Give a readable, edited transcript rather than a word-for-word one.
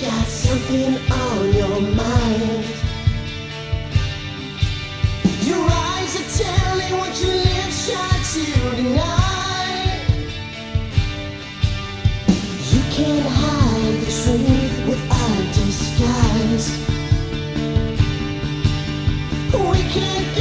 got something on your mind. Your eyes are telling what your lips try to deny. You can't hide the truth without disguise. We can't